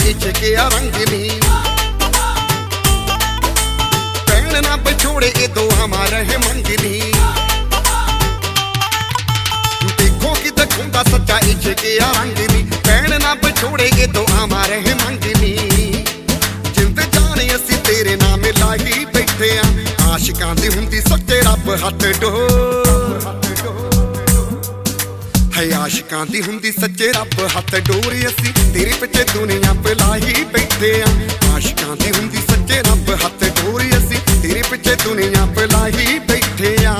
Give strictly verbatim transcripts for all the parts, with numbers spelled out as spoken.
इश्क आ रंगनी। भैन ना बिछोड़े ये दो हमारा है मंगनी। देखो कि दिखूंगा सच्चा इश्क आ रंगनी। भैन ना बिछोड़े ये दो हमारे है मंगनी। जिंद जाने असी तेरे नाम लाही बैठे आ। आशिकां दी हुंदी सच्चे रब हथ डोर है। आशिकां दी हुंदी सच्चे रब हथ डोर असी तेरे पिछे दुनिया पे लाही बैठे आ। आशिकां दी हुंदी सच्चे रब हथ डोर असी तेरे पिछे दुनिया पे लाही बैठे आ।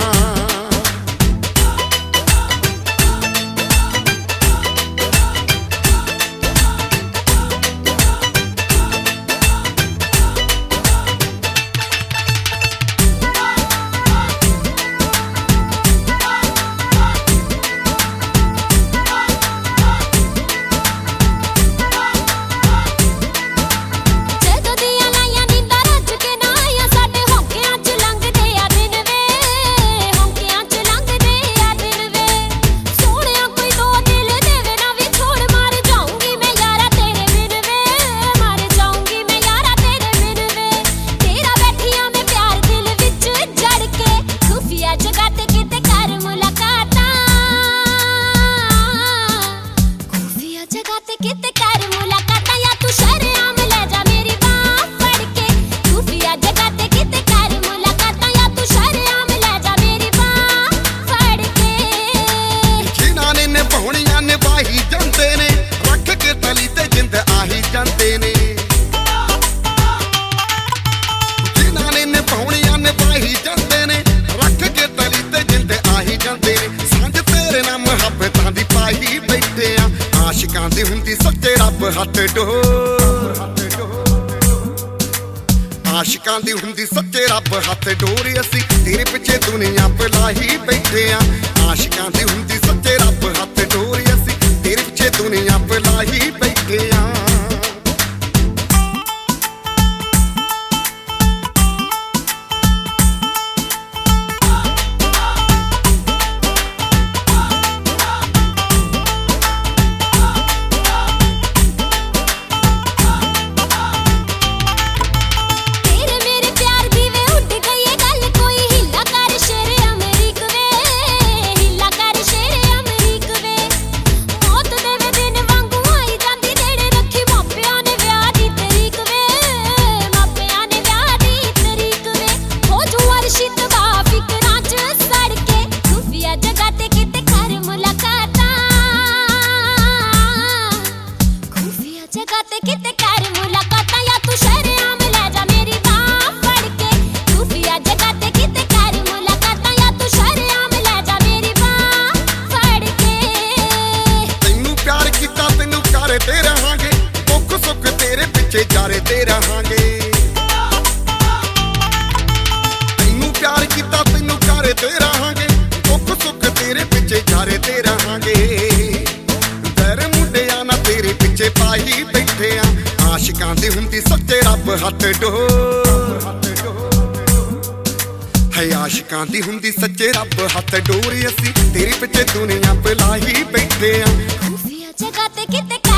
आशिकां दी हुंदी सच्चे रब हथ डोर। आशिकां दी हुंदी सच्चे रब हथ डोर असी तेरे पिछे दुनिया पे लाही बैठे आ। आशिकां दी हुंदी सच्चे रब हथ डोर असी तेरे पिछे दुनिया पे लाही बैठे आ। जारते रहांगे तैनू प्यार किता तैनू करते रहांगे। दुख सुख तेरे पिछे जारते रहांगे। तेरे मुंडिया ना तेरे पिछे पाई बैठे आ। आशिकां दी हुंदी सच्चे रब हथ डोर है। आशिकां दी हुंदी सच्चे रब हथ डोर असी तेरे पिछे दुनिया पे लाही बैठे आ।